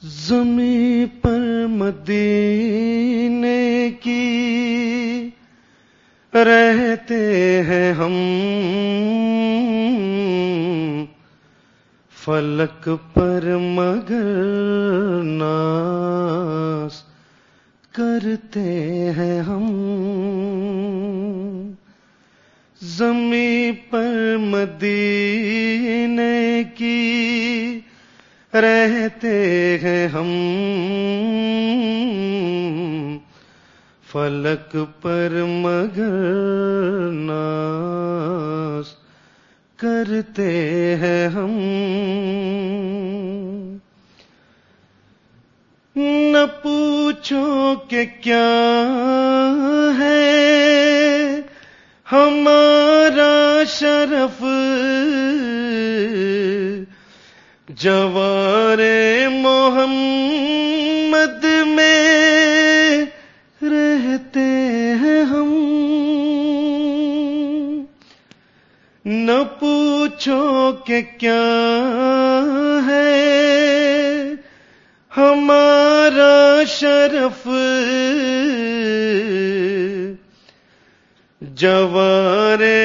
ज़मीं पर मदीने की रहते हैं हम, फलक पर मगर नाज़ करते हैं हम। ज़मीं पर मदीने की रहते हैं हम, फलक पर मगर नाज़ करते हैं हम। न पूछो कि क्या है हमारा शरफ, जवारे मोहम्मद में रहते हैं हम। न पूछो कि क्या है हमारा शरफ, जवारे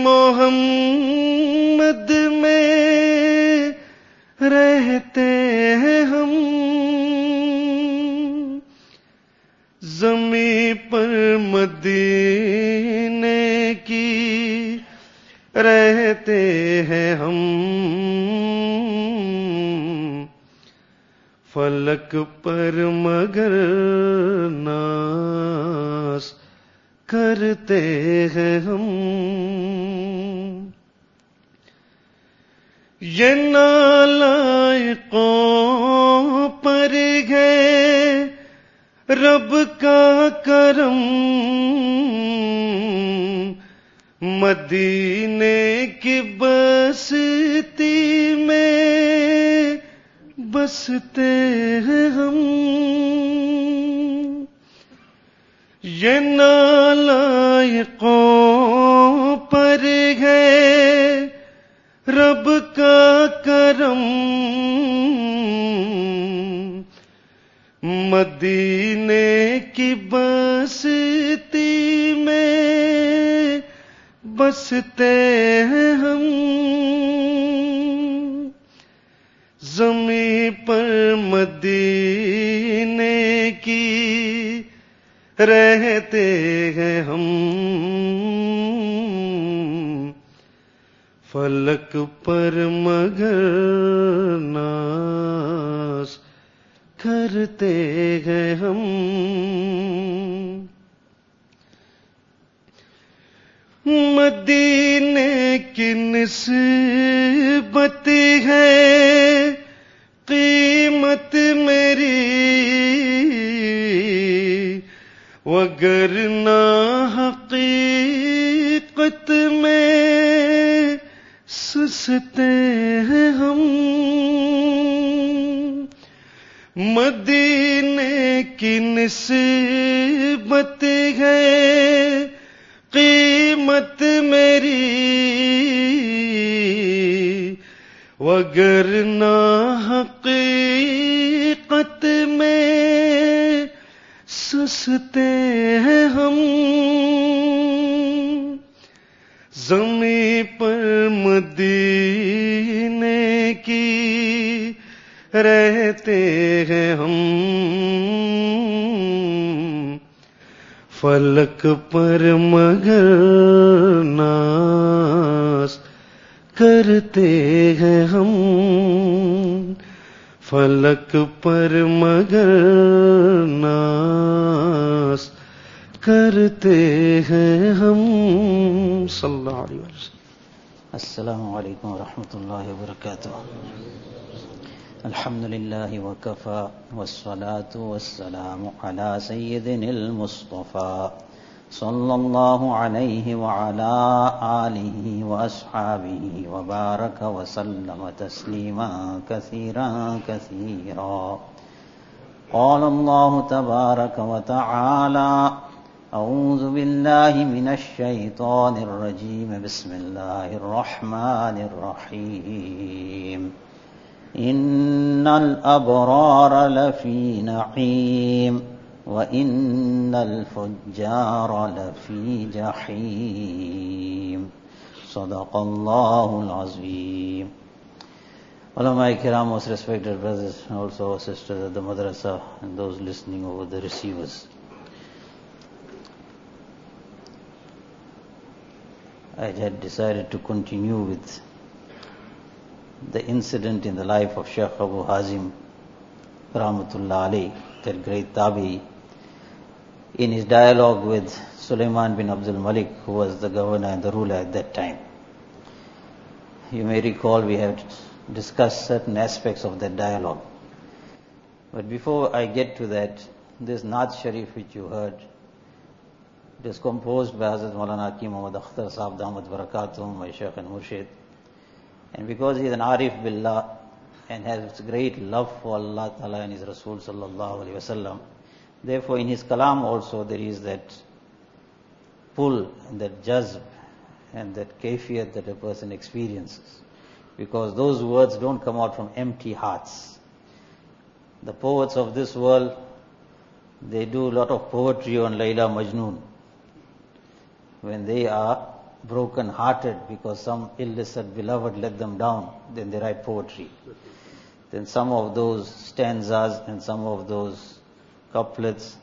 मोहम्मद में रहते हैं हम। ज़मीं पर मदीने की रहते हैं हम, फलक पर मगर नाज़ करते हैं हम। ये नालायकों पर है रब का करम, मदीने की बस्ती में बसते हैं हम। ये नालायकों पर है रब का करम, मदीने की बस्ती में बसते हैं हम। ज़मीं पर मदीने की रहते हैं हम, फलक पर मगर नाज़ करते हैं हम। मदीने की निस्बत है कीमत मेरी, वगरना हकीकत में सुसते हैं हम। मदीने की निस्बत है कीमत मेरी, वगरना हकीकत में सुसते हैं हम। ज़मीं पर मदीने की रहते हैं हम, फलक पर मगर नाज़ करते हैं हम। फलक पर मगर नाज़ करते हैं हम। सल्लल्लाहु अलैहि वसल्लम। अस्सलामु अलैकुम व रहमतुल्लाहि व बरकातुहू। अल्हम्दुलिल्लाहि व कफ़ा वस्सलातु वस्सलामु अला सय्यिदिनिल मुस्तफ़ा सल्लल्लाहु अलैहि व अला आलिहि व अस्हाबिहि व बारक व सल्लम तस्लीमा कसीरा कसीरा। क़ाल अल्लाहु तबारक व तआला अऊज़ु बिल्लाहि मिनश शैतानिर रजीम बिस्मिल्लाहिर रहमानिर रहीम। إن الأبرار لفي نعيم وإن الفجار لفي جحيم صدق الله العظيم. Ulama Kiram, most respected brothers and also our sisters at the madrasa and those listening over the receivers. I had decided to continue with the incident in the life of Shaykh Abu Hazim Rahmatullah Ali, that great Tabi, in his dialogue with Sulaiman bin Abdul Malik, who was the governor and the ruler at that time. You may recall we had discussed certain aspects of that dialogue. But before I get to that, this Naat Sharif which you heard, it is composed by Hazrat Maulana Hakim Muhammad Akhtar Sahab Damat Barakatuhum, my Shaykh and Murshid. And because he is an Arif Billah and has great love for Allah Ta'ala and His Rasul Sallallahu Alaihi Wasallam, therefore in his kalam also there is that pull and that jazb and that kayfiyat that a person experiences. Because those words don't come out from empty hearts. The poets of this world, they do a lot of poetry on Layla Majnoon. When they are broken hearted because some illicit beloved let them down, then they write poetry. Then some of those stanzas and some of those couplets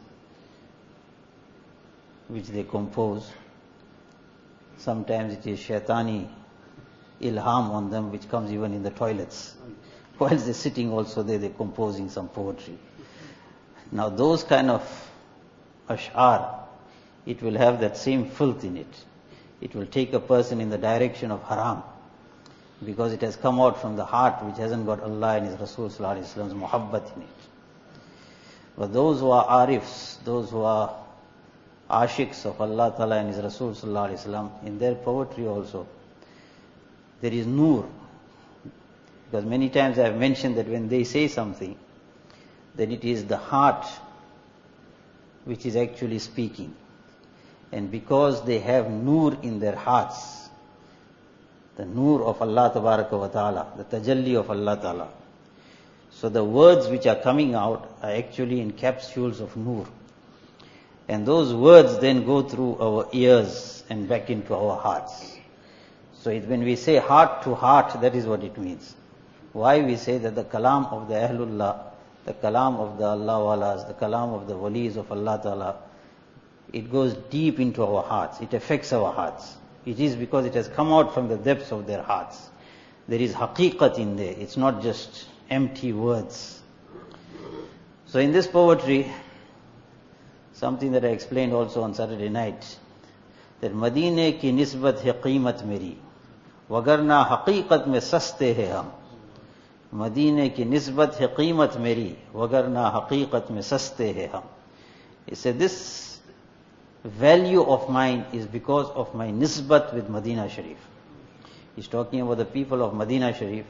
which they compose, sometimes it is shaitani ilham on them which comes even in the toilets. Whilst they're sitting also there, they're composing some poetry. Now those kind of ash'ar, it will have that same filth in it. It will take a person in the direction of haram, because it has come out from the heart which hasn't got Allah and His Rasul Sallallahu Alaihi Wasallam's muhabbat in it. But those who are arifs, those who are ashiks of Allah Ta'ala and His Rasul Sallallahu Alaihi Wasallam, in their poetry also, there is nur. Because many times I have mentioned that when they say something, then it is the heart which is actually speaking. And because they have nur in their hearts, the nur of Allah Tabaraka wa Ta'ala, the tajalli of Allah Ta'ala, so the words which are coming out are actually in capsules of nur. And those words then go through our ears and back into our hearts. So when we say heart to heart, that is what it means. Why we say that the kalam of the Ahlullah, the kalam of the Allah Walas, the kalam of the Walis of Allah Ta'ala, it goes deep into our hearts. It affects our hearts. It is because it has come out from the depths of their hearts. There is haqiqat in there. It's not just empty words. So in this poetry, something that I explained also on Saturday night, that Madine ki nisbat hai qimat meri, wagarna haqiqat mein saste hai hum. Madine ki nisbat hai qimat meri, wagarna haqiqat mein saste hai hum. He said, this value of mine is because of my nisbat with Madinah Sharif. He's talking about the people of Madinah Sharif,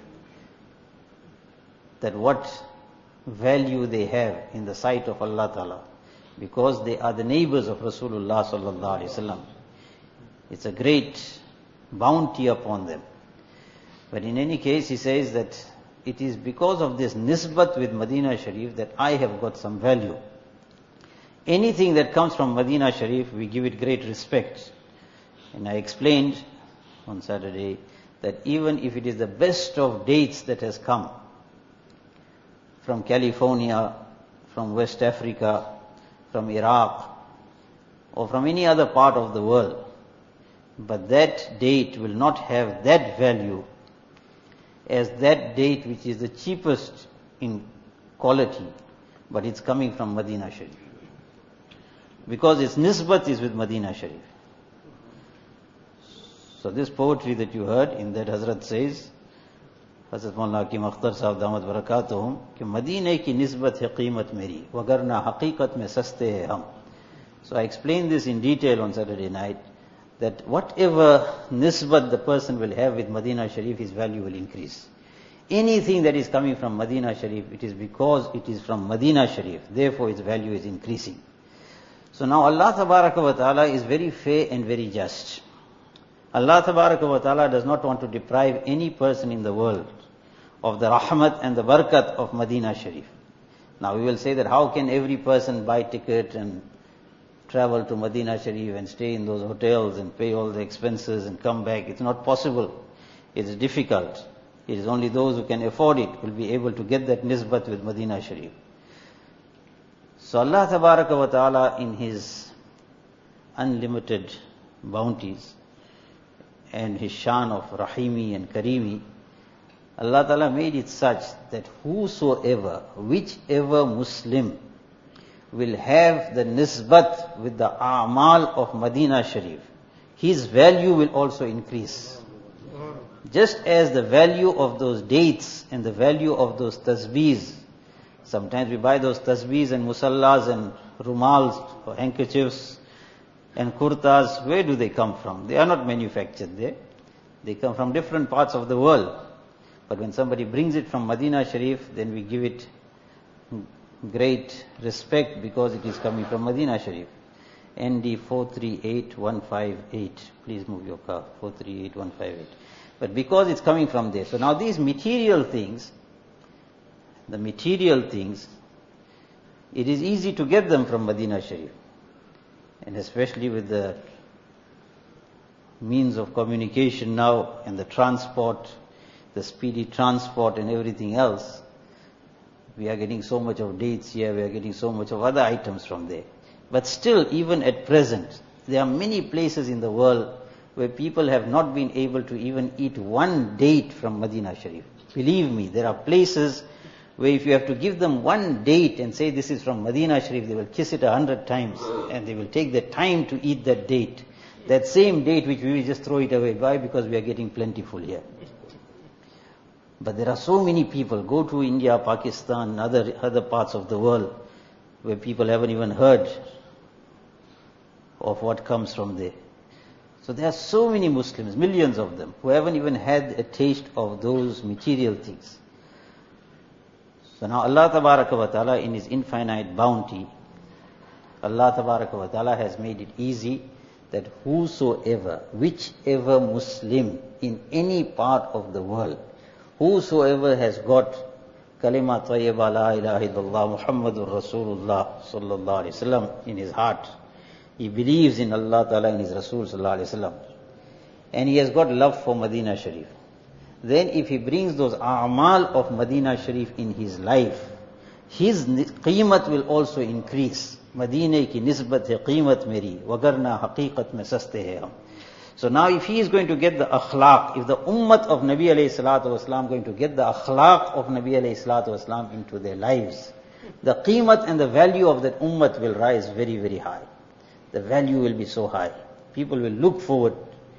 that what value they have in the sight of Allah Ta'ala, because they are the neighbors of Rasulullah Sallallahu Alaihi Wasallam. It's a great bounty upon them. But in any case, he says that it is because of this nisbat with Madinah Sharif that I have got some value. Anything that comes from Madinah Sharif, we give it great respect. And I explained on Saturday that even if it is the best of dates that has come from California, from West Africa, from Iraq, or from any other part of the world, but that date will not have that value as that date which is the cheapest in quality, but it's coming from Madinah Sharif. Because its nisbat is with Madinah Sharif. So this poetry that you heard, in that Hazrat says, Hazrat Maulana Hakim Akhtar Sahab Damat Barakatuhum, कि मदीने की निस्बत है कीमत मेरी, वगरना हकीकत में सस्ते हैं हम. So I explained this in detail on Saturday night, that whatever nisbat the person will have with Madinah Sharif, his value will increase. Anything that is coming from Madinah Sharif, it is because it is from Madinah Sharif, therefore its value is increasing. So now Allah Tabaraka wa Ta'ala is very fair and very just. Allah Tabaraka wa Ta'ala does not want to deprive any person in the world of the rahmat and the barakat of Medina Sharif. Now we will say that how can every person buy ticket and travel to Medina Sharif and stay in those hotels and pay all the expenses and come back? It's not possible. It's difficult. It is only those who can afford it will be able to get that nisbat with Medina Sharif. So Allah Tabaraka wa Ta'ala, in His unlimited bounties and His shan of Rahimi and Karimi, Allah Ta'ala made it such that whosoever, whichever Muslim will have the nisbat with the a'mal of Medina Sharif, his value will also increase. Just as the value of those dates and the value of those tasbees, sometimes we buy those tasbees and musallas and rumals or handkerchiefs and kurtas. Where do they come from? They are not manufactured there. They come from different parts of the world. But when somebody brings it from Medina Sharif, then we give it great respect because it is coming from Medina Sharif. ND 438158. Please move your car. 438158. But because it's coming from there. So now these material things, the material things, it is easy to get them from Medina Sharif. And especially with the means of communication now and the transport, the speedy transport and everything else, we are getting so much of dates here, we are getting so much of other items from there. But still, even at present, there are many places in the world where people have not been able to even eat one date from Medina Sharif. Believe me, there are places where if you have to give them one date and say this is from Medina Sharif, they will kiss it 100 times and they will take the time to eat that date. That same date which we will just throw it away. Why? Because we are getting plentiful here. But there are so many people, go to India, Pakistan, other parts of the world where people haven't even heard of what comes from there. So there are so many Muslims, millions of them, who haven't even had a taste of those material things. So now Allah Tabaraka wa Ta'ala, in His infinite bounty, Allah Tabaraka wa Ta'ala has made it easy that whosoever, whichever Muslim in any part of the world, whosoever has got kalima tayyiba la ilaha illallah Muhammadur Rasulullah sallallahu alaihi wasallam in his heart, he believes in Allah Ta'ala and His Rasul sallallahu alaihi wasallam, and he has got love for Medina Sharif, then if he brings those a'mal of Medina Sharif in his life, his qimat will also increase. Madine ki nisbat hai qimat meri, wagarna haqiqat mein saste hai hum. So now if he is going to get the akhlaq, if the ummat of Nabi alayhi salatu wasalam going to get the akhlaq of Nabi alayhi salatu wasalam into their lives, the qimat and the value of that ummat will rise very, very high. The value will be so high. People will look forward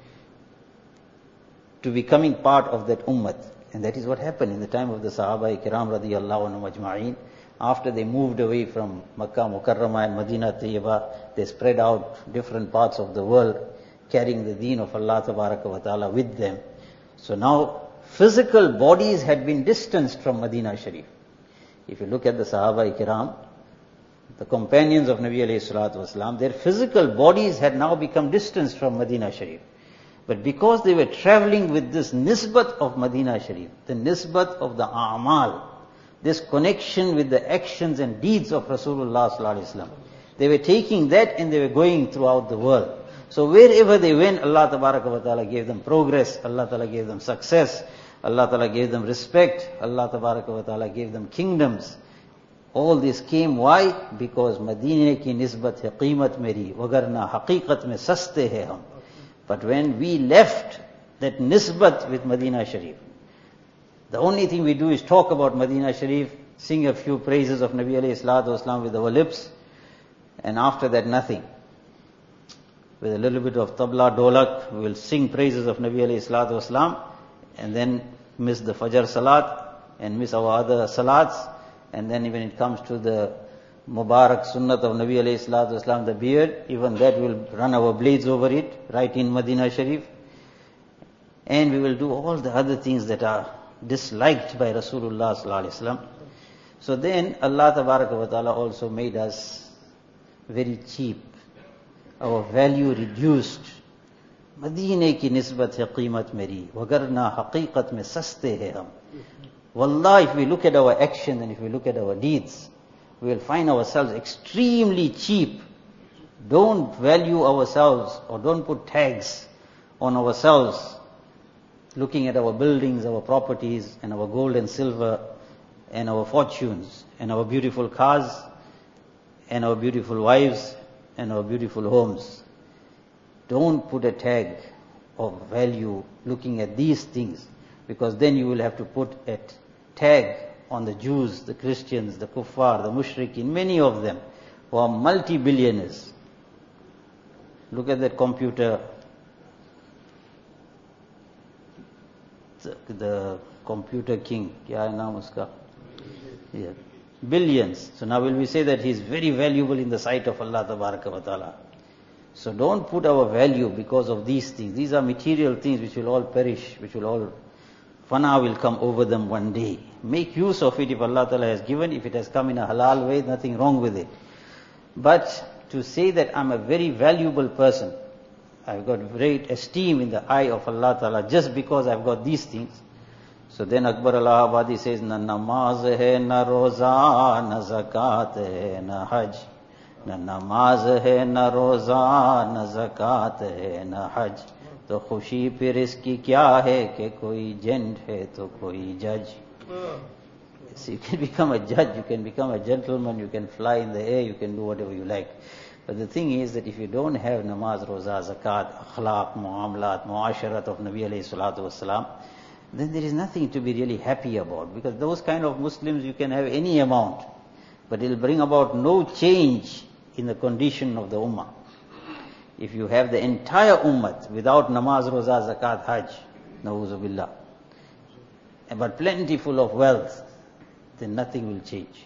to becoming part of that ummat. And that is what happened in the time of the Sahaba-i-Kiram radiyallahu anhum ajma'in. After they moved away from Makkah Mukarramah and Medina Tayyibah, they spread out different parts of the world, carrying the deen of Allah Tabaraka wa Ta'ala with them. So now, physical bodies had been distanced from Medina Sharif. If you look at the Sahaba-i-Kiram, the companions of Nabi alayhi salatu wasalam, their physical bodies had now become distanced from Medina Sharif. But because they were traveling with this nisbat of Medina Sharif, the nisbat of the a'mal, this connection with the actions and deeds of Rasulullah sallallahu alaihi wasallam, they were taking that and they were going throughout the world. So wherever they went, Allah Tabaraka wa Ta'ala gave them progress, Allah Ta'ala gave them success, Allah Ta'ala gave them respect, Allah Tabaraka wa Ta'ala gave them kingdoms. All this came, why? Because Madinah ki nisbat hai qimat meri, wagarna haqiqat mein saste hai hum. But when we left that nisbat with Medina Sharif, the only thing we do is talk about Medina Sharif, sing a few praises of Nabi alayhi salatu wasalam with our lips, and after that nothing. With a little bit of tabla, dolak, we will sing praises of Nabi alayhi salatu wasalam, and then miss the Fajr Salat, and miss our other Salats, and then when it comes to the Mubarak Sunnat of Nabi alayhi salatu wasalam, the beard, even that will run our blades over it, right in Medina Sharif. And we will do all the other things that are disliked by Rasulullah sallallahu alaihi wasallam. So then Allah Tabaraka wa Ta'ala also made us very cheap. Our value reduced. Madine ki nisbat hai qimat meri, wagarna haqiqat mein saste hai hum. Wallah, if we look at our actions and if we look at our deeds, we will find ourselves extremely cheap. Don't value ourselves or don't put tags on ourselves, looking at our buildings, our properties, and our gold and silver, and our fortunes, and our beautiful cars, and our beautiful wives, and our beautiful homes. Don't put a tag of value looking at these things, because then you will have to put a tag on the Jews, the Christians, the kuffar, the mushrikin, many of them who are multi-billionaires. Look at that computer, the computer king, kya hai naam uska? Yeah. Billions. So now will we say that he is very valuable in the sight of Allah Tabaraka wa Ta'ala? So don't put our value because of these things. These are material things which will all perish, which will all, fana will come over them one day. Make use of it if Allah Ta'ala has given. If it has come in a halal way, nothing wrong with it. But to say that I'm a very valuable person, I've got great esteem in the eye of Allah Ta'ala just because I've got these things. So then Akbar Allahabadi says, na namaz hai, na roza, na zakat hai, na hajj. Na namaz hai, na roza, na zakat hai, na hajj. To khushi phir iski kya hai, ke koi jend hai, to koi judge. So you can become a judge, you can become a gentleman, you can fly in the air, you can do whatever you like. But the thing is that if you don't have namaz, roza, zakat, akhlaq, muamalat, muasharat of Nabi alayhi salatu wasalam, then there is nothing to be really happy about. Because those kind of Muslims, you can have any amount, but it will bring about no change in the condition of the ummah. If you have the entire ummah without namaz, roza, zakat, hajj, na'uzu billah, but plentiful of wealth, then nothing will change.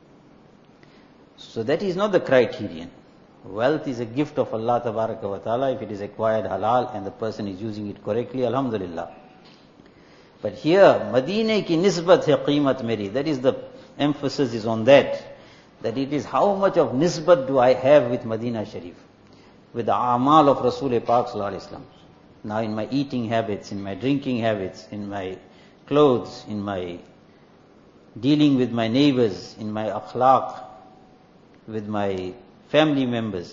So that is not the criterion. Wealth is a gift of Allah Tabaraka wa Ta'ala if it is acquired halal and the person is using it correctly, alhamdulillah. But here, Madinah ki nisbat hai qimat meri, that is the emphasis is on that it is how much of nisbat do I have with Madinah Sharif, with the amal of Rasul Pak Sallallahu Alaihi Wasallam. Now in my eating habits, in my drinking habits, in my clothes, in my dealing with my neighbors, in my akhlaq, with my family members,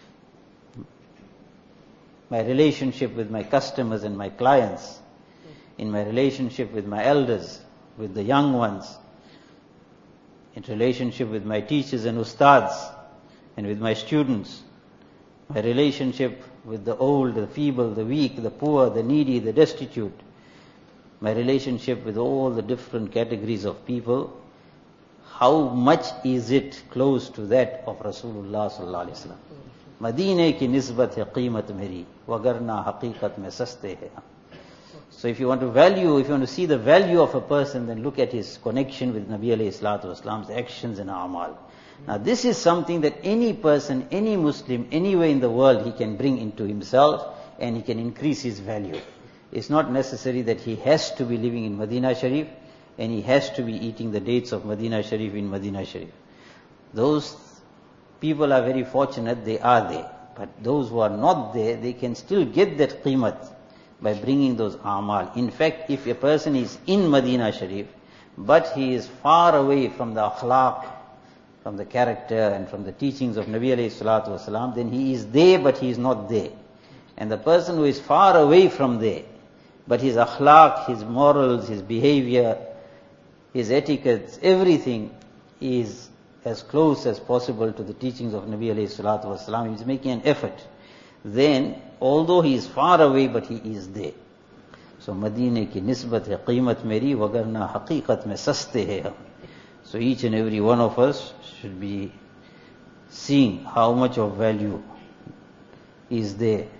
my relationship with my customers and my clients, in my relationship with my elders, with the young ones, in relationship with my teachers and ustads, and with my students, my relationship with the old, the feeble, the weak, the poor, the needy, the destitute, my relationship with all the different categories of people, how much is it close to that of Rasulullah sallallahu alaihi wasallam? Madinah ki nisbat hai qimat meri, wagarna haqiqat mein saste hai. So if you want to value, if you want to see the value of a person, then look at his connection with Nabi alayhi salatu wasalam's actions and amal. Now this is something that any person, any Muslim, anywhere in the world, he can bring into himself and he can increase his value. It's not necessary that he has to be living in Madinah Sharif and he has to be eating the dates of Madinah Sharif in Madinah Sharif. Those people are very fortunate, they are there. But those who are not there, they can still get that qimat by bringing those amal. In fact, if a person is in Madinah Sharif, but he is far away from the akhlaq, from the character and from the teachings of Nabi alayhi salatu wasalam, then he is there but he is not there. And the person who is far away from there, but his akhlaq, his morals, his behavior, his etiquettes, everything is as close as possible to the teachings of Nabi alayhi salatu wasalam, he is making an effort. Then, although he is far away, but he is there. So, Madinah ki nisbat hai qimat meri, wagarna haqiqat mein saste hai. So, each and every one of us should be seeing how much of value is there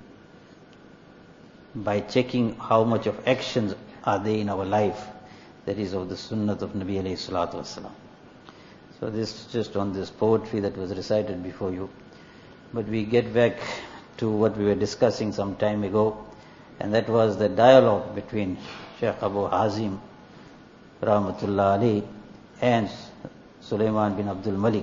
by checking how much of actions are there in our life that is of the sunnah of Nabi alayhi salatu wasalam. So, this is just on this poetry that was recited before you. But we get back to what we were discussing some time ago, and that was the dialogue between Sheikh Abu Hazim Rahmatullah Ali and Sulaiman bin Abdul Malik.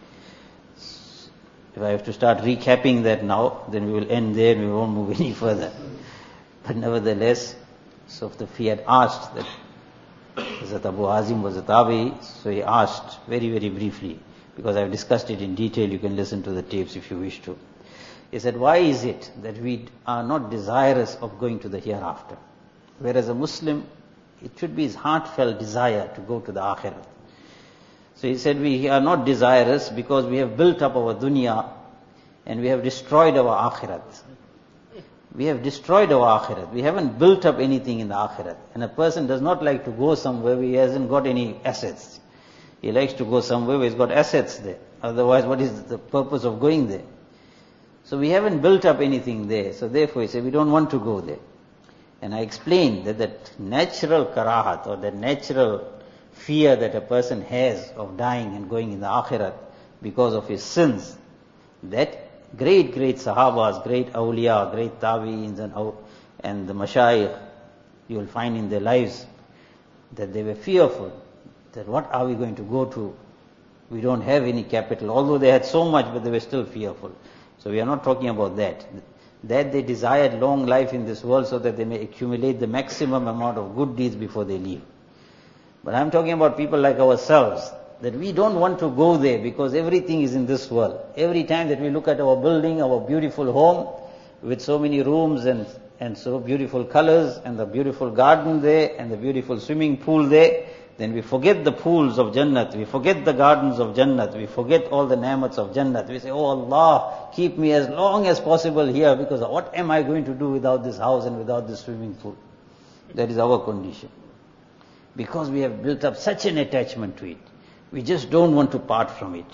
If I have to start recapping that now, then we will end there and we won't move any further. But nevertheless, so if he had asked that Hazrat Abu Hazim was a Tabi, so he asked very, very briefly, because I've discussed it in detail, you can listen to the tapes if you wish to. He said, why is it that we are not desirous of going to the hereafter? Whereas a Muslim, it should be his heartfelt desire to go to the Akhirat. So he said, we are not desirous because we have built up our dunya and we have destroyed our Akhirat. We have destroyed our Akhirat. We haven't built up anything in the Akhirat. And a person does not like to go somewhere where he hasn't got any assets. He likes to go somewhere where he's got assets there. Otherwise, what is the purpose of going there? So we haven't built up anything there. So therefore, he said, we don't want to go there. And I explained that natural karahat, or the natural fear that a person has of dying and going in the Akhirat because of his sins, that great Sahabas, great awliya, great tabi'ins and the mashayikh, you will find in their lives that they were fearful that what are we going to go to? We don't have any capital. Although they had so much, but they were still fearful. So we are not talking about that. That they desired long life in this world so that they may accumulate the maximum amount of good deeds before they leave. But I'm talking about people like ourselves, that we don't want to go there because everything is in this world. Every time that we look at our building, our beautiful home, with so many rooms and so beautiful colors, and the beautiful garden there, and the beautiful swimming pool there, then we forget the pools of Jannat, we forget the gardens of Jannat, we forget all the ni'mats of Jannat. We say, oh Allah, keep me as long as possible here, because what am I going to do without this house and without this swimming pool? That is our condition. Because we have built up such an attachment to it. We just don't want to part from it.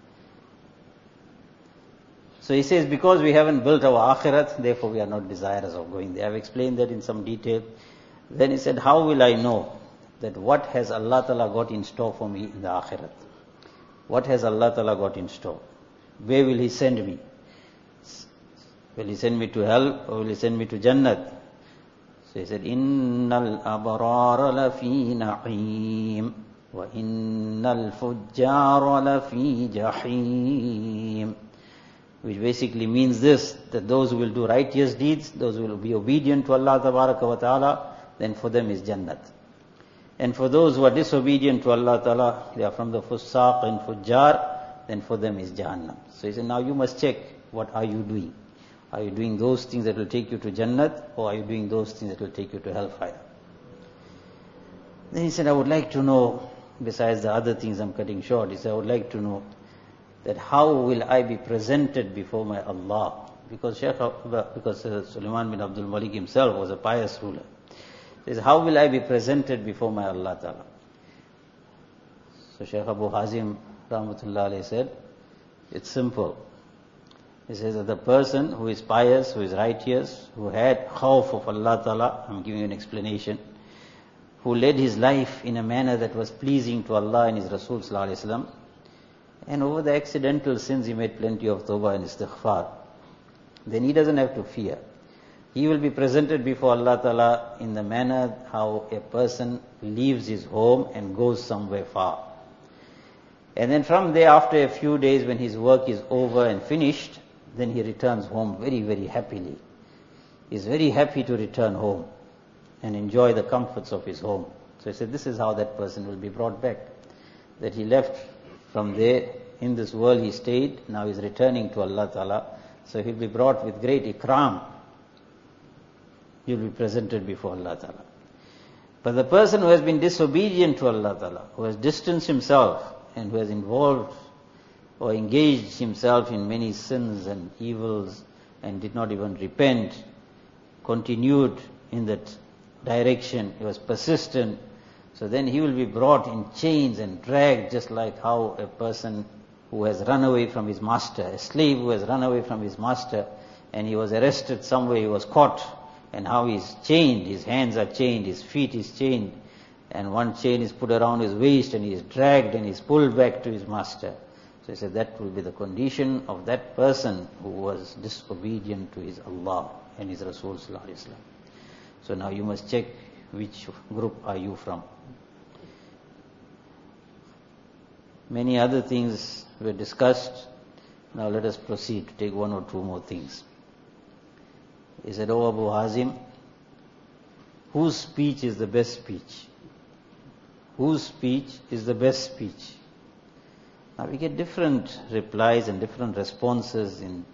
So he says, because we haven't built our akhirat, therefore we are not desirous of going there. I've explained that in some detail. Then he said, how will I know that what has Allah Ta'ala got in store for me in the akhirat? What has Allah Ta'ala got in store? Where will He send me? Will He send me to hell or will He send me to Jannat? So he said, Innal abrara lafi na'im wa innal fujjara lafi jahim. Which basically means this, that those who will do righteous deeds, those who will be obedient to Allah Ta'ala, then for them is Jannat. And for those who are disobedient to Allah Ta'ala, they are from the Fusaq and Fujjar, then for them is Jahannam. So he said, now you must check, what are you doing? Are you doing those things that will take you to Jannat, or are you doing those things that will take you to hellfire? Then he said, I would like to know, besides the other things I'm cutting short, he said, I would like to know that how will I be presented before my Allah? Because Sulaiman bin Abdul Malik himself was a pious ruler. He says, how will I be presented before my Allah Ta'ala? So Shaykh Abu Hazim Rahmatullah Alayhi said, it's simple. He says that the person who is pious, who is righteous, who had khawf of Allah Ta'ala, I'm giving you an explanation, who led his life in a manner that was pleasing to Allah and His Rasul Sallallahu Alaihi Wasallam, and over the accidental sins he made plenty of tawbah and istighfar, then he doesn't have to fear. He will be presented before Allah Ta'ala in the manner how a person leaves his home and goes somewhere far. And then from there, after a few days when his work is over and finished, then he returns home very, very happily. He's very happy to return home and enjoy the comforts of his home. So he said, this is how that person will be brought back. That he left from there, in this world he stayed, now he's returning to Allah Ta'ala. So he'll be brought with great ikram. He'll be presented before Allah Ta'ala. But the person who has been disobedient to Allah Ta'ala, who has distanced himself and who has involved or engaged himself in many sins and evils and did not even repent, continued in that direction, he was persistent, so then he will be brought in chains and dragged, just like how a person who has run away from his master, a slave who has run away from his master, and he was arrested somewhere, he was caught, and how he's chained, his hands are chained, his feet is chained, and one chain is put around his waist, and he is dragged and he is pulled back to his master. So he said that will be the condition of that person who was disobedient to his Allah and His Rasul Sallallahu Alaihi Wasallam. So now you must check which group are you from. Many other things were discussed. Now let us proceed to take one or two more things. He said, O Abu Hazim, whose speech is the best speech? whose speech is the best speech? Now we get different replies and different responses in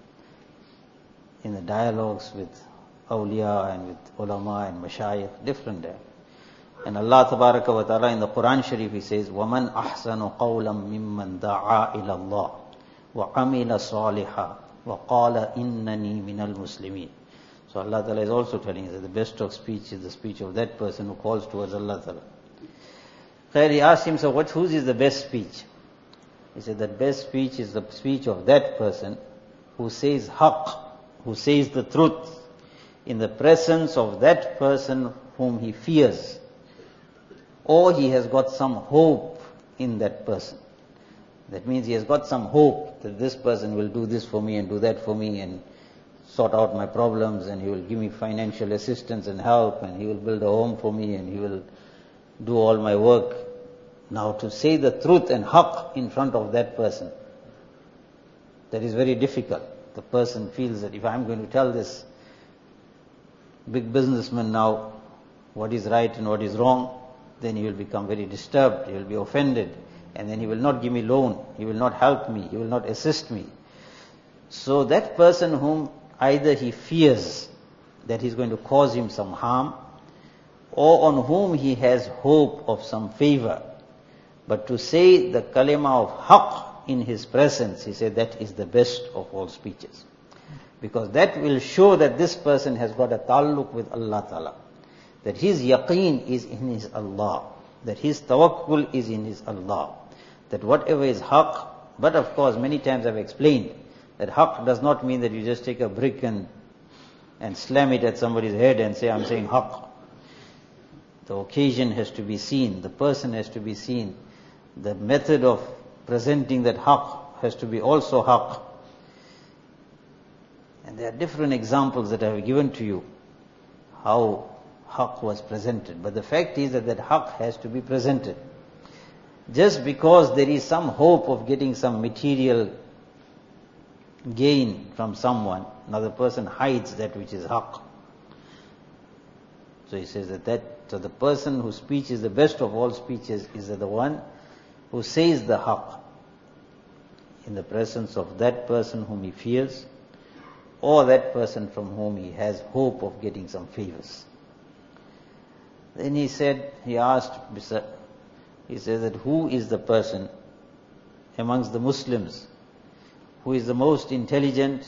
the dialogues with awliya and with ulama and mashayikh, different there. And Allah Tabaraka wa Ta'ala in the Quran Sharif, He says, وَمَنْ أَحْسَنُ قَوْلًا مِمَّنْ دَعَا إِلَى اللَّهِ وَعَمِلَ صَالِحًا وَقَالَ إِنَّنِي مِنَ الْمُسْلِمِينَ. So Allah Ta'ala is also telling us that the best of speech is the speech of that person who calls towards Allah Ta'ala. Khair, he asked him, so whose is the best speech? He said that best speech is the speech of that person who says haqq, who says the truth, in the presence of that person whom he fears, or he has got some hope in that person. That means he has got some hope that this person will do this for me and do that for me and sort out my problems, and he will give me financial assistance and help, and he will build a home for me, and he will do all my work. Now to say the truth and haqq in front of that person, that is very difficult. The person feels that if I'm going to tell this big businessman now what is right and what is wrong, then he will become very disturbed, he will be offended, and then he will not give me loan, he will not help me, he will not assist me. So that person whom either he fears that he's going to cause him some harm, or on whom he has hope of some favor, but to say the kalima of haqq in his presence, he said that is the best of all speeches. Because that will show that this person has got a ta'alluq with Allah Ta'ala, that his yaqeen is in his Allah, that his tawakkul is in his Allah, that whatever is haqq, but of course many times I've explained that haqq does not mean that you just take a brick and slam it at somebody's head and say, I'm saying haqq. The occasion has to be seen, the person has to be seen, the method of presenting that haqq has to be also haqq. And there are different examples that I have given to you, how haqq was presented. But the fact is that haqq has to be presented. Just because there is some hope of getting some material gain from someone, another person hides that which is haqq. So he says so the person whose speech is the best of all speeches is the one who says the haqq in the presence of that person whom he fears, or that person from whom he has hope of getting some favors. Then he said that who is the person amongst the Muslims who is the most intelligent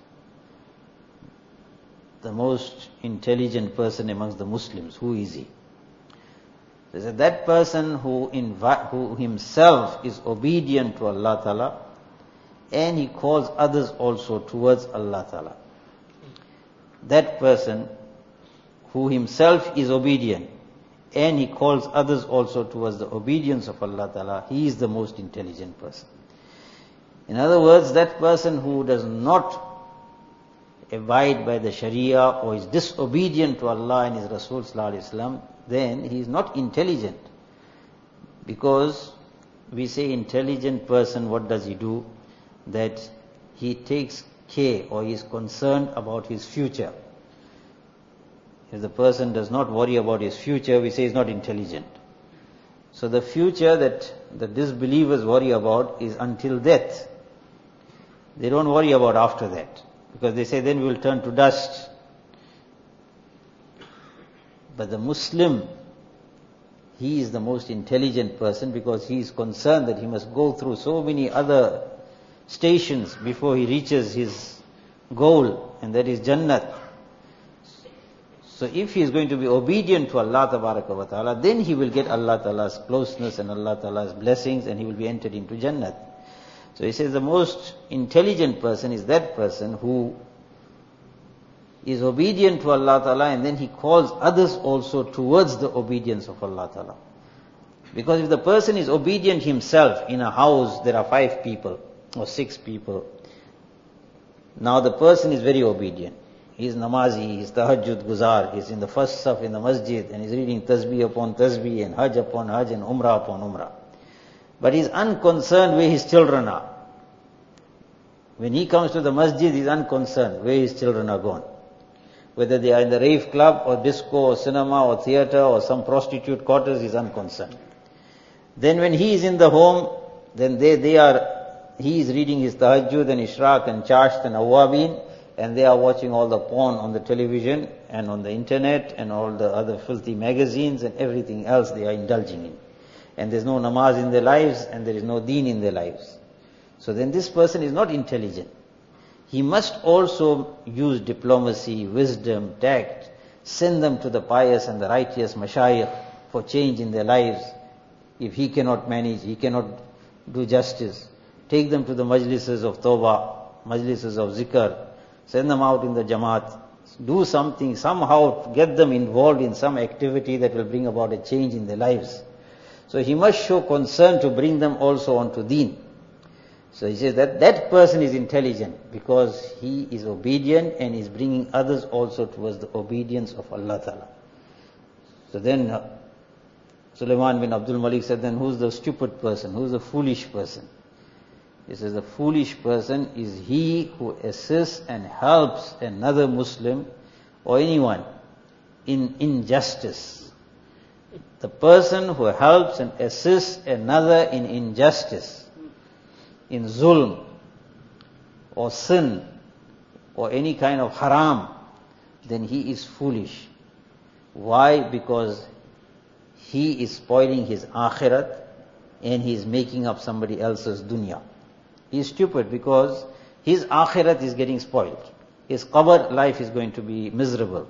person amongst the Muslims? Who is he? He said that person who himself is obedient to Allah Ta'ala, and he calls others also towards Allah Ta'ala. That person who himself is obedient and he calls others also towards the obedience of Allah Ta'ala, he is the most intelligent person. In other words, that person who does not abide by the Sharia or is disobedient to Allah and His Rasul Sallallahu Alaihi Wasallam, then he is not intelligent. Because we say intelligent person, what does he do? That he takes care or he is concerned about his future. If the person does not worry about his future, we say he is not intelligent. So the future that the disbelievers worry about is until death. They don't worry about after that, because they say then we will turn to dust. But the Muslim, he is the most intelligent person, because he is concerned that he must go through so many other stations before he reaches his goal, and that is Jannat. So if he is going to be obedient to Allah Tabaraka wa Ta'ala, then he will get Allah Ta'ala's closeness and Allah Ta'ala's blessings, and he will be entered into Jannat. So he says the most intelligent person is that person who is obedient to Allah Ta'ala, and then he calls others also towards the obedience of Allah Ta'ala. Because if the person is obedient himself, in a house there are 5 people or 6 people, now the person is very obedient. He is namazi, he is tahajjud guzar, he is in the first saf in the masjid, and he is reading tasbih upon tasbih and hajj upon hajj and umrah upon umrah. But he is unconcerned where his children are. When he comes to the masjid, he is unconcerned where his children are gone. Whether they are in the rave club or disco or cinema or theater or some prostitute quarters, he is unconcerned. Then when he is in the home, then he is reading his tahajjud and ishraq and chasht and awabin, and they are watching all the porn on the television and on the internet and all the other filthy magazines and everything else they are indulging in. And there's no namaz in their lives and there is no deen in their lives. So then this person is not intelligent. He must also use diplomacy, wisdom, tact, send them to the pious and the righteous mashayikh for change in their lives. If he cannot manage, he cannot do justice, take them to the majlises of tawbah, majlises of zikr, send them out in the jamaat, do something, somehow get them involved in some activity that will bring about a change in their lives. So he must show concern to bring them also onto deen. So he says that person is intelligent because he is obedient and is bringing others also towards the obedience of Allah Ta'ala. So then Sulaiman bin Abdul Malik said, then who's the stupid person? Who's the foolish person? He says the foolish person is he who assists and helps another Muslim or anyone in injustice. The person who helps and assists another in injustice, in zulm or sin or any kind of haram, then he is foolish. Why? Because he is spoiling his akhirat and he is making up somebody else's dunya. He is stupid because his akhirat is getting spoiled. His qabr life is going to be miserable.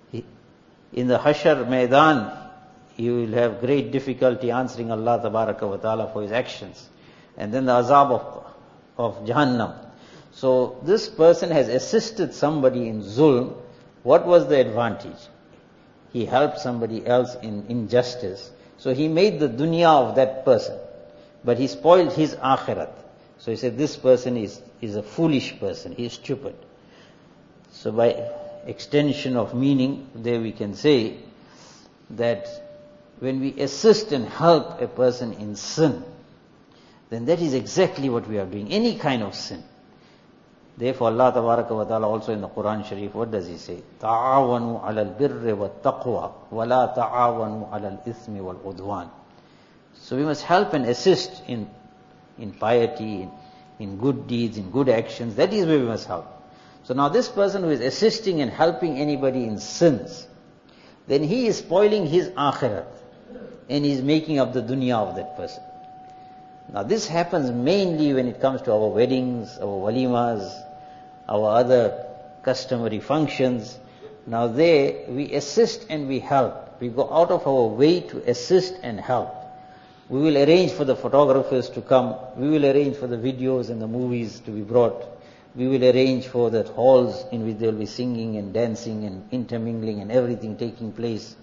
In the Hashar Maidan, he will have great difficulty answering Allah Tabaraka wa Ta'ala for his actions. And then the azab of Jahannam. So this person has assisted somebody in zulm. What was the advantage? He helped somebody else in injustice. So he made the dunya of that person. But he spoiled his akhirat. So he said this person is a foolish person. He is stupid. So by extension of meaning, there we can say that when we assist and help a person in sin, then that is exactly what we are doing. Any kind of sin. Therefore Allah Tabaraka wa Ta'ala also in the Quran Sharif, what does he say? Ta'awanu alal birri wa taqwa wa la ta'awanu alal ithmi wal udwan. So we must help and assist in piety, in good deeds, in good actions. That is where we must help. So now this person who is assisting and helping anybody in sins, then he is spoiling his akhirat and he is making up the dunya of that person. Now this happens mainly when it comes to our weddings, our walimas, our other customary functions. Now there we assist and we help. We go out of our way to assist and help. We will arrange for the photographers to come. We will arrange for the videos and the movies to be brought. We will arrange for the halls in which they will be singing and dancing and intermingling and everything taking place.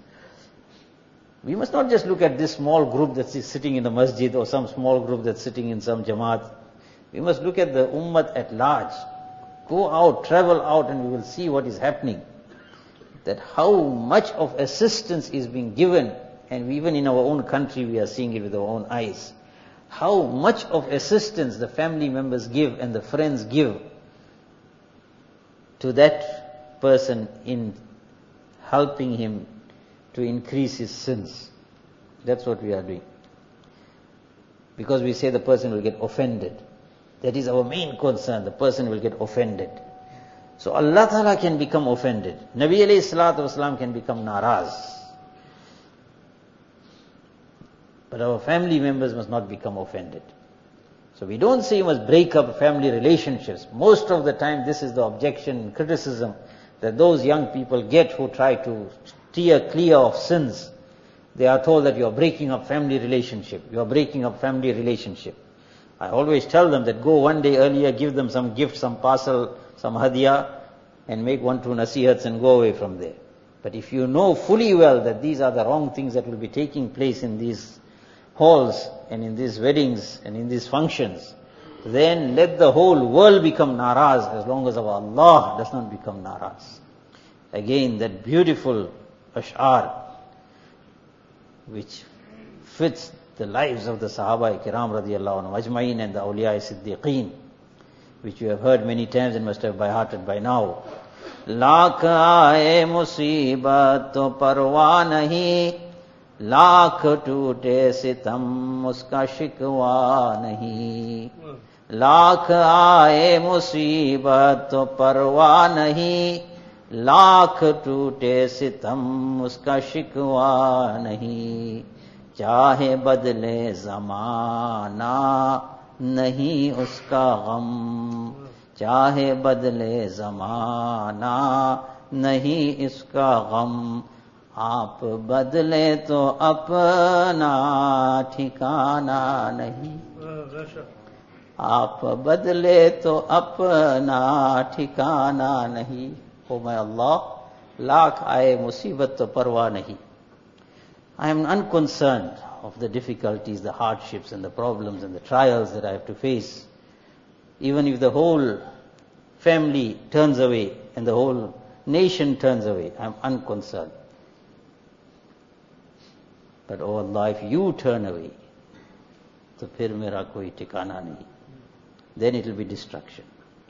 We must not just look at this small group that is sitting in the masjid or some small group that's sitting in some jamaat. We must look at the ummah at large. Go out, travel out, and we will see what is happening. That how much of assistance is being given, and even in our own country we are seeing it with our own eyes. How much of assistance the family members give and the friends give to that person in helping him to increase his sins. That's what we are doing. Because we say the person will get offended. That is our main concern. The person will get offended. So Allah Ta'ala can become offended. Nabi alayhi salatu wasalam can become naraz. But our family members must not become offended. So we don't say you must break up family relationships. Most of the time this is the objection and criticism that those young people get who try to steer clear of sins. They are told that you are breaking up family relationship. You are breaking up family relationship. I always tell them that go one day earlier, give them some gift, some parcel, some hadiah, and make 1-2 nasihats and go away from there. But if you know fully well that these are the wrong things that will be taking place in these halls and in these weddings and in these functions, then let the whole world become naraz as long as our Allah does not become naraz. Again, that beautiful ash'ar which fits the lives of the Sahaba Kiram radiyallahu anhu ajma'in and the awliya siddiqeen, which you have heard many times and must have by hearted by now. Lakh आए मुसीबत तो परवाह नहीं, लाख टूटे सितम उसका शिकवा नहीं। लाख आए मुसीबत तो परवाह नहीं, लाख टूटे सितम उसका शिकवा नहीं। चाहे बदले ज़माना नहीं उसका गम, चाहे बदले ज़माना नहीं इसका गम। आप बदले तो अपना ठिकाना नहीं, आप बदले तो अपना ठिकाना नहीं। ओ मैं अल्लाह, लाख आए मुसीबत तो परवाह नहीं। I am unconcerned of the difficulties, the hardships and the problems and the trials that I have to face. Even if the whole family turns away and the whole nation turns away, I am unconcerned. But oh Allah, if you turn away, तो फिर मेरा कोई ठिकाना नहीं. Then it will be destruction.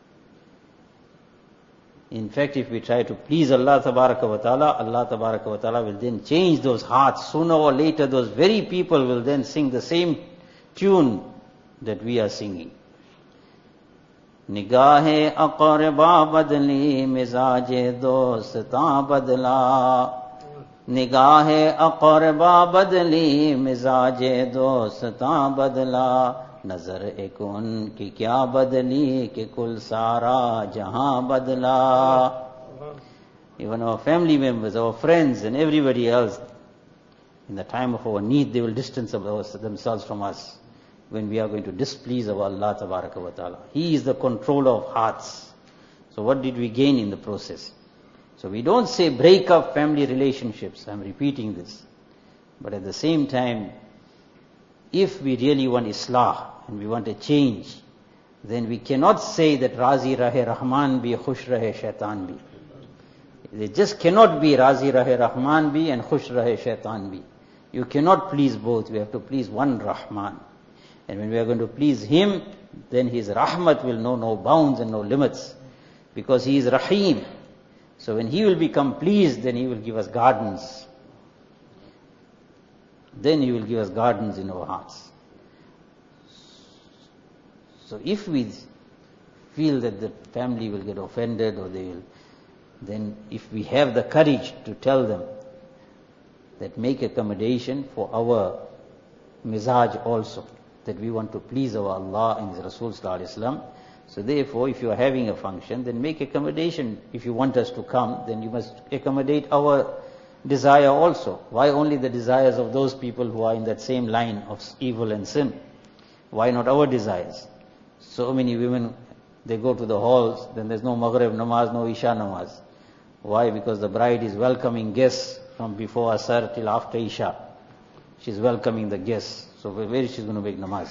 In fact, if we try to please Allah Tabaraka wa Ta'ala, Allah Tabaraka wa Ta'ala will then change those hearts. Sooner or later, those very people will then sing the same tune that we are singing. निगाहे अक़रबा बदली, मिजाजे दोस्तां बदला। निगाहे अक़रबा बदली, मिजाजे दोस्तां बदला। नजर एक उनकी क्या बदली कि कुल सारा जहां बदला. Even our family members, our friends and everybody else, in the time of our need, they will distance themselves from us when we are going to displease our Allah Tabaraka wa Ta'ala. He is the controller of hearts. So what did we gain in the process? So we don't say break up family relationships. I'm repeating this. But at the same time, if we really want Islah and we want a change, then we cannot say that Razi Rahe Rahman bhi, Khush Rahe Shaitan bhi. They just cannot be Razi Rahe Rahman bhi and Khush Rahe Shaitan bhi. You cannot please both. We have to please one Rahman. And when we are going to please Him, then His Rahmat will know no bounds and no limits. Because He is Rahim. So when He will become pleased, then He will give us gardens. Then He will give us gardens in our hearts. So if we feel that the family will get offended or they will, then if we have the courage to tell them that make accommodation for our mizaj also, that we want to please our Allah and His Rasul Sallallahu Alaihi Wasallam. So therefore, if you are having a function, then make accommodation. If you want us to come, then you must accommodate our desire also. Why only the desires of those people who are in that same line of evil and sin? Why not our desires? So many women, they go to the halls, then there's no Maghrib namaz, no Isha namaz. Why? Because the bride is welcoming guests from before Asar till after Isha. She's welcoming the guests. So where is she going to make namaz?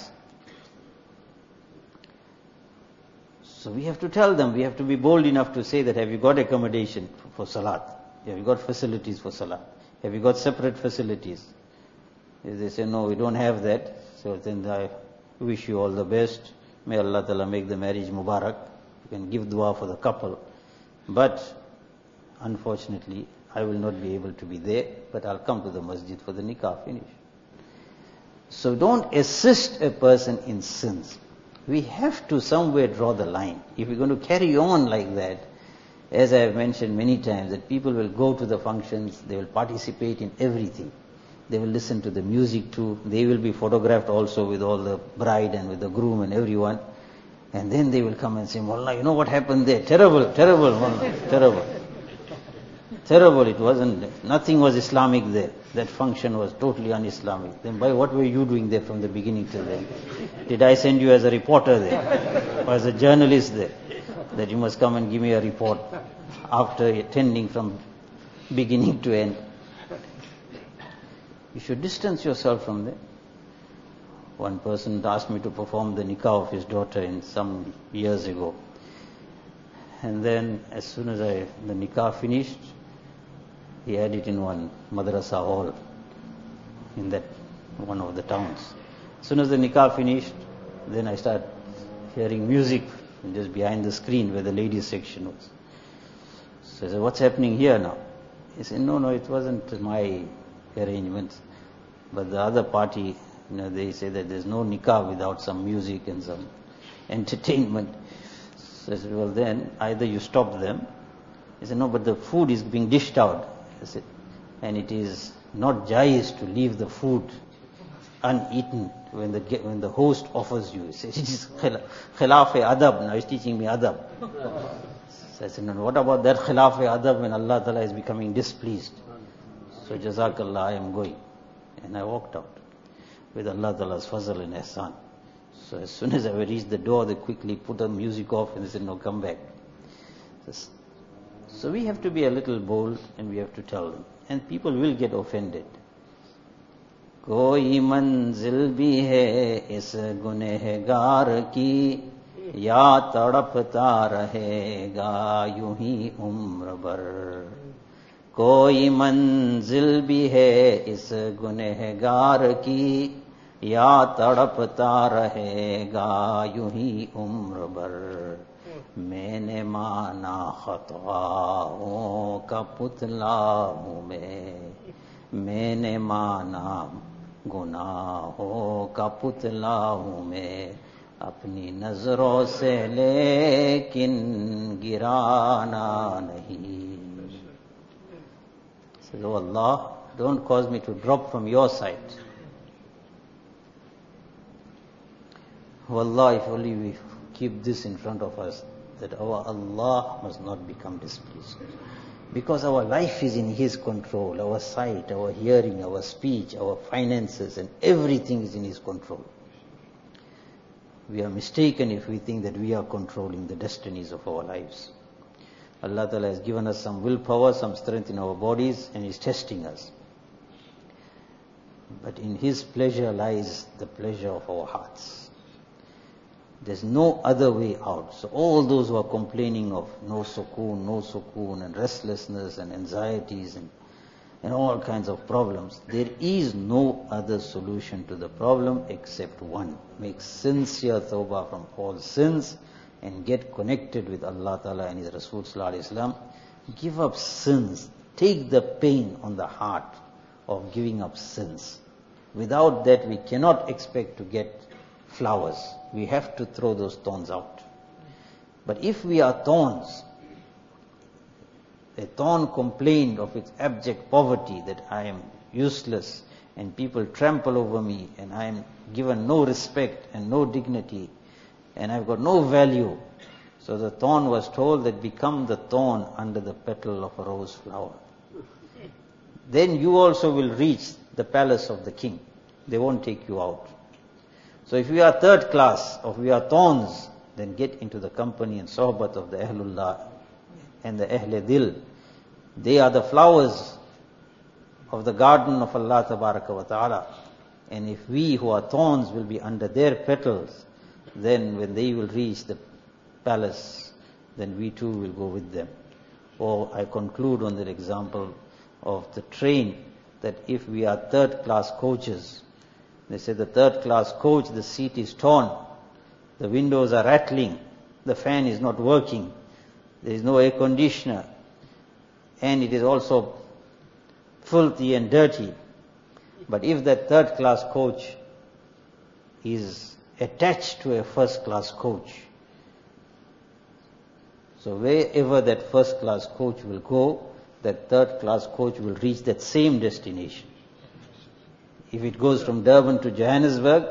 So we have to tell them, we have to be bold enough to say that, have you got accommodation for Salat? Have you got facilities for Salah? Have you got separate facilities? If they say, no, we don't have that, so then I wish you all the best. May Allah Ta'ala make the marriage Mubarak. You can give dua for the couple. But, unfortunately, I will not be able to be there, but I'll come to the masjid for the nikah finish. So don't assist a person in sins. We have to somewhere draw the line. If we're going to carry on like that, as I have mentioned many times, that people will go to the functions, they will participate in everything. They will listen to the music too. They will be photographed also with all the bride and with the groom and everyone. And then they will come and say, Wallah, you know what happened there? Terrible, terrible, Wallah, terrible. Terrible, it wasn't, nothing was Islamic there. That function was totally un-Islamic. Then by what were you doing there from the beginning till then? Did I send you as a reporter there? Or as a journalist there? That you must come and give me a report after attending from beginning to end. You should distance yourself from there. One person asked me to perform the nikah of his daughter in some years ago. And then as soon as the nikah finished, he had it in one madrasa hall in that one of the towns. As soon as the nikah finished, then I started hearing music just behind the screen where the ladies section was. So I said, what's happening here now? He said, no, it wasn't my arrangement. But the other party, they say that there's no nikah without some music and some entertainment. So I said, well then, either you stop them. He said, no, but the food is being dished out. I said, and it is not jais to leave the food uneaten when the host offers you. He said, it is khilaf-e-adab. Now he's teaching me adab. So I said, no, what about that khilaf-e-adab when Allah Ta'ala is becoming displeased? So Jazakallah, I am going. And I walked out with Allah Ta'ala's fazl and ihsan. So as soon as I reached the door, they quickly put the music off and they said, no, come back. So we have to be a little bold and we have to tell them. And people will get offended. कोई मंजिल भी है इस गुनहगार की या तड़पता रहेगा यूं ही उम्र भर कोई मंजिल भी है इस गुनहगार की या तड़पता रहेगा यूं ही उम्र भर मैंने माना खताओं का पुतला हूँ मैंने माना गुनाहों का पुतला हूँ मैं अपनी नजरों से लेकिन गिराना नहीं. So, oh Allah, don't cause me to drop from your sight. Oh Allah, if only we keep this in front of us, that our Allah must not become displeased. Because our life is in His control, our sight, our hearing, our speech, our finances, and everything is in His control. We are mistaken if we think that we are controlling the destinies of our lives. Allah Ta'ala has given us some willpower, some strength in our bodies, and is testing us. But in His pleasure lies the pleasure of our hearts. There's no other way out. So all those who are complaining of no sukoon, and restlessness and anxieties and all kinds of problems, there is no other solution to the problem except one. Make sincere tawbah from all sins and get connected with Allah Ta'ala and His Rasul Sallallahu Alaihi Wasallam. Give up sins. Take the pain on the heart of giving up sins. Without that, we cannot expect to get flowers. We have to throw those thorns out. But if we are thorns, a thorn complained of its abject poverty, that I am useless and people trample over me and I am given no respect and no dignity and I've got no value. So the thorn was told that become the thorn under the petal of a rose flower. Then you also will reach the palace of the king. They won't take you out. So if we are third class, or we are thorns, then get into the company and sohbat of the Ahlullah and the Ahle Dil. They are the flowers of the garden of Allah Tabaraka wa Ta'ala. And if we who are thorns will be under their petals, then when they will reach the palace, then we too will go with them. Or I conclude on that example of the train, that if we are third class coaches, they say the third class coach, the seat is torn, the windows are rattling, the fan is not working, there is no air conditioner, and it is also filthy and dirty. But if that third class coach is attached to a first class coach, so wherever that first class coach will go, that third class coach will reach that same destination. If it goes from Durban to Johannesburg,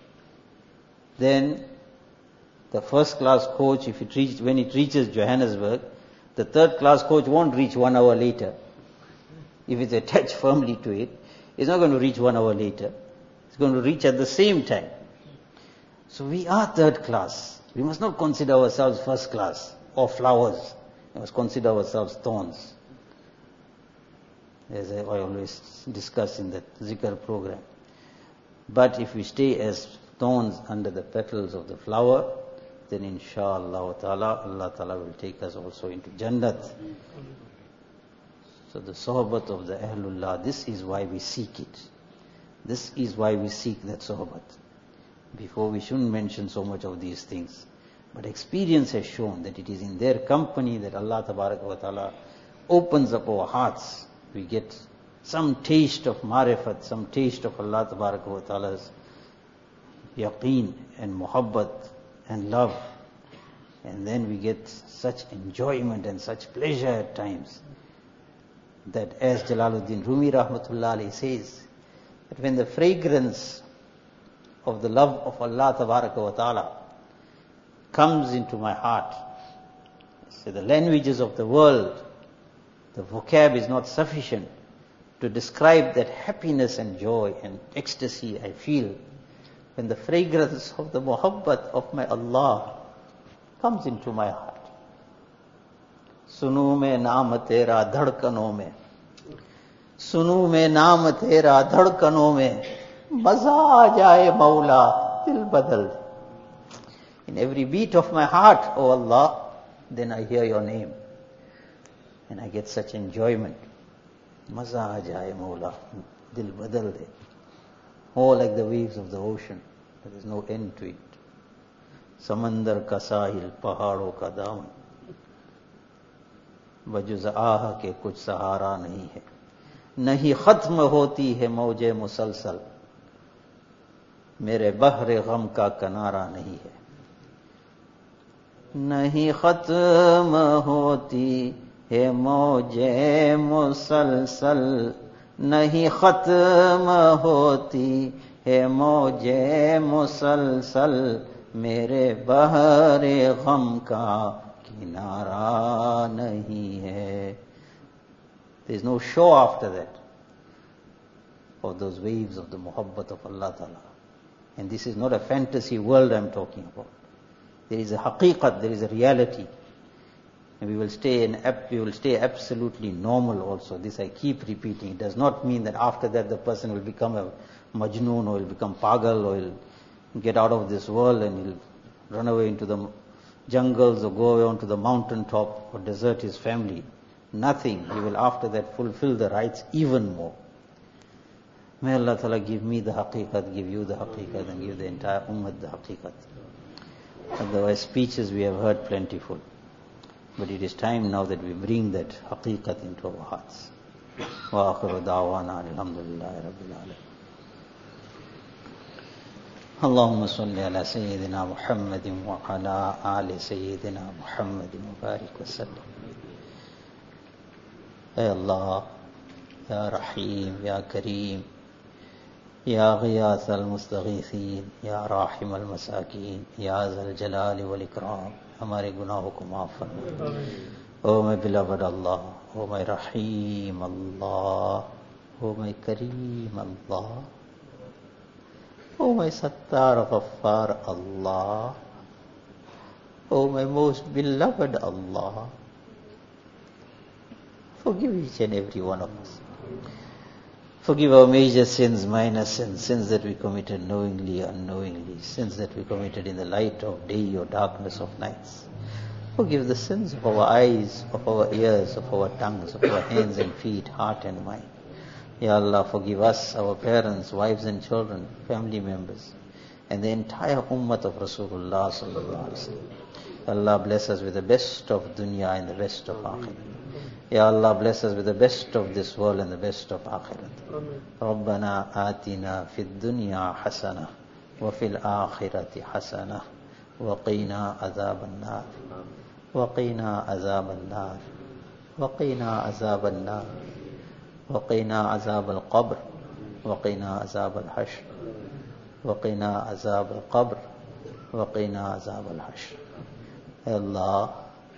then the first class coach, when it reaches Johannesburg, the third class coach won't reach 1 hour later. If it's attached firmly to it, it's not going to reach 1 hour later. It's going to reach at the same time. So we are third class. We must not consider ourselves first class or flowers. We must consider ourselves thorns, as I always discuss in that zikr program. But if we stay as thorns under the petals of the flower, then inshaAllah ta'ala, Allah ta'ala will take us also into Jannat. So the sohbat of the Ahlullah, this is why we seek it. This is why we seek that sohbat. Before we shouldn't mention so much of these things. But experience has shown that it is in their company that Allah Tabaraka wa Ta'ala opens up our hearts. We get some taste of marifat, some taste of Allah Tabaraka wa Ta'ala's yaqeen and muhabbat and love. And then we get such enjoyment and such pleasure at times that, as Jalaluddin Rumi Rahmatullah Alayhi says, that when the fragrance of the love of Allah Tabaraka wa Ta'ala comes into my heart, so the languages of the world, the vocab is not sufficient to describe that happiness and joy and ecstasy I feel when the fragrance of the muhabbat of my Allah comes into my heart. Sunu mein naam tera dhadkanon mein, sunu mein naam tera dhadkanon mein, maza aa jaye maula dil badal. In every beat of my heart, O Allah, then I hear your name and I get such enjoyment. Maza aa jaye maula dil badal de. Oh, like the waves of the ocean, there is no end to it. समंदर का साहिल पहाड़ों का दामन, बजुज़ आह के कुछ सहारा नहीं है, नहीं खत्म होती है मौजे मुसलसल, मेरे बहरे गम का किनारा नहीं है, नहीं खत्म होती है मौजे मुसलसल, नहीं खत्म होती है मौजे मुसलसल, मेरे बहरे गम का किनारा नहीं है. There is no show after that of those waves of the muhabbat of Allah Ta'ala. And this is not a fantasy world I am talking about. There is a haqiqat, there is a reality. And we will stay absolutely normal also. This I keep repeating. It does not mean that after that the person will become a majnoon or will become pagal or will get out of this world and he'll run away into the jungles or go away onto the mountain top or desert his family. Nothing. He will after that fulfill the rights even more. May Allah Ta'ala give me the haqiqat, give you the haqiqat, and give the entire ummah the haqiqat. Otherwise speeches we have heard plentiful. But it is time now that we bring that haqiqat into our hearts. Wa akhiru da'wana alhamdulillahi rabbil alamin. اللهم صل على سيدنا محمد وعلى آل سيدنا محمد وبارك وسلم. اے اللہ یا رحیم یا کریم یا غیاث المستغیثین یا راحم المساکین یا ذا الجلال والاکرام، ہمارے گناہوں کو معاف فرما. او my beloved Allah, O my Rahim Allah, O my Kareem Allah, O my Sattar Ghaffar Allah, O my most beloved Allah, forgive each and every one of us. Forgive our major sins, minor sins, sins that we committed knowingly, unknowingly, sins that we committed in the light of day or darkness of nights. Forgive the sins of our eyes, of our ears, of our tongues, of our hands and feet, heart and mind. Ya Allah, forgive us, our parents, wives and children, family members, and the entire ummah of Rasulullah sallallahu alaihi wasallam. Allah, bless us with the best of dunya and the best of akhirat. Ya Allah, bless us with the best of this world and the best of akhirat. Rabbana atina fid dunya hasana wa fil akhirati hasana wa qina azaban nar wa qina azaban nar wa qina azaban nar وقنا عذاب القبر وقنا عذاب الحشر وقنا عذاب القبر وقنا عذاب الحشر. Allah,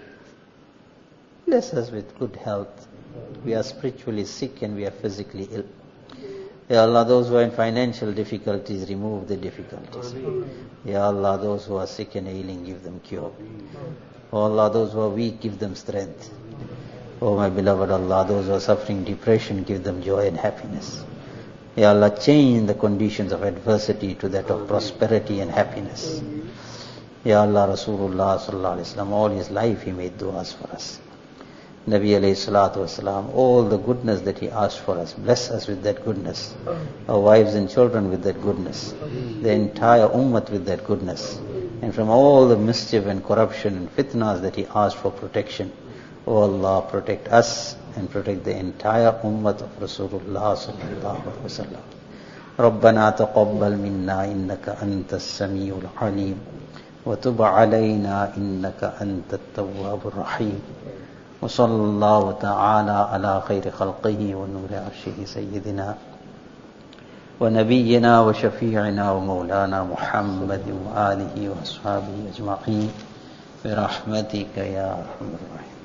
bless us with good health. We are spiritually sick and we are physically ill. Ya Allah, those who are in financial difficulties, remove the difficulties. Ya Allah, those who are sick and ailing, give them cure. Oh Allah, those who are weak, give them strength. Oh my beloved Allah, those who are suffering depression, give them joy and happiness. Ya Allah, change the conditions of adversity to that of prosperity and happiness. Ya Allah, Rasulullah sallallahu alaihi wasallam, all his life he made du'as for us. Nabi alayhi salatu wasalam, all the goodness that he asked for us, bless us with that goodness. Our wives and children with that goodness. The entire ummah with that goodness. and from all the mischief and corruption and fitnas that he asked for protection. O Allah, protect us and protect the entire ummah of Rasulullah sallallahu alaihi wasallam. ربنا تقبل منا إنك أنت السميع العليم وتب علينا إنك أنت التواب الرحيم وصلى الله تعالى على خير خلقه ونور عرشه سيدنا ونبينا وشفيعنا ومولانا محمد وآله وأصحابه أجمعين برحمتك يا أرحم الراحمين.